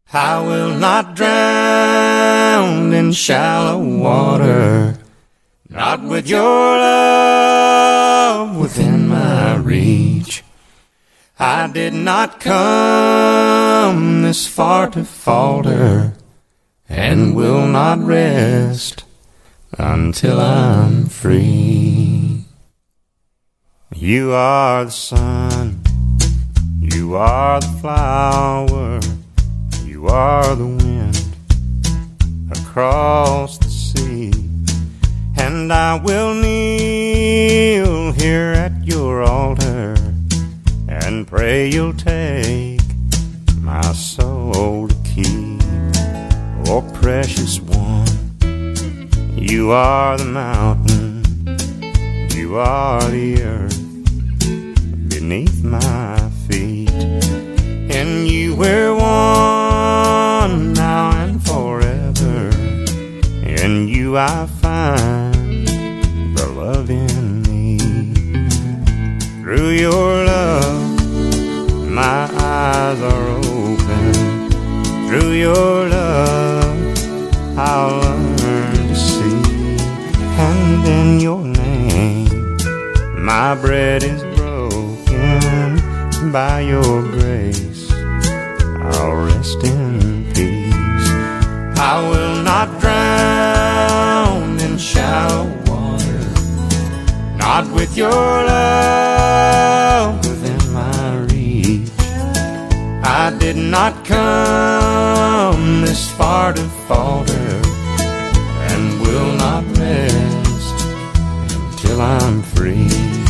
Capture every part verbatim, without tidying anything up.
I will not drown in shallow water, not with your love within my reach. I did not come this far to falter, and will not rest until I'm free. You are the sun, you are the flower, you are the wind across the sea, and I will kneel here at your altar and pray you'll take my soul to keep. Oh, precious one, you are the mountain, you are the earth beneath my feet. In you we're one now and forever. In you I find the love in me. Through your love my eyes are open. Through your love I'll learn to see. And in your name my bread is broken. By your grace I'll rest in peace. I will not drown in shallow water, not with your love within my reach. I did not come this far to falter, and will not rest until I'm free.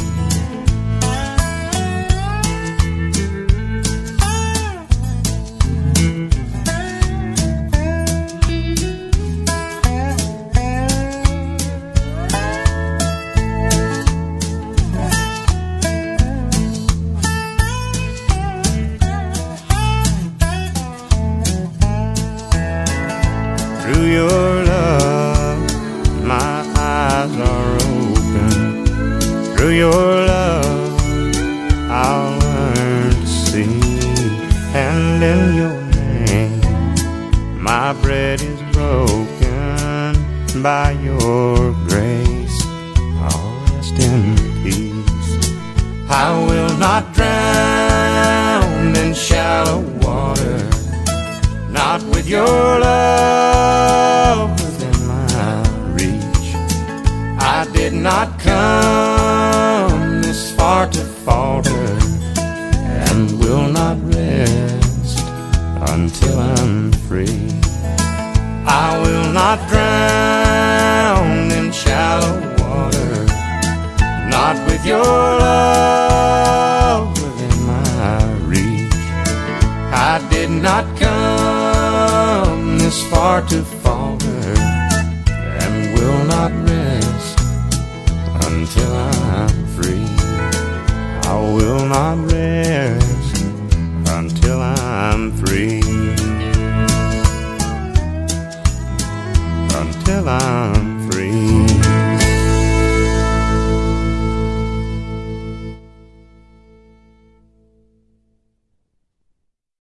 Through your love my eyes are open. Through your love I'll learn to see. And in your name my bread is broken. By your grace I'll rest in peace. I will not drown in shallow water, not with your love within my reach. I did not come this far to falter, and will not rest until I'm free. I will not drown in shallow water, not with your love within my reach. I did not come this far to falter, and will not rest until I'm free. I will not rest until I'm free. Until I'm free.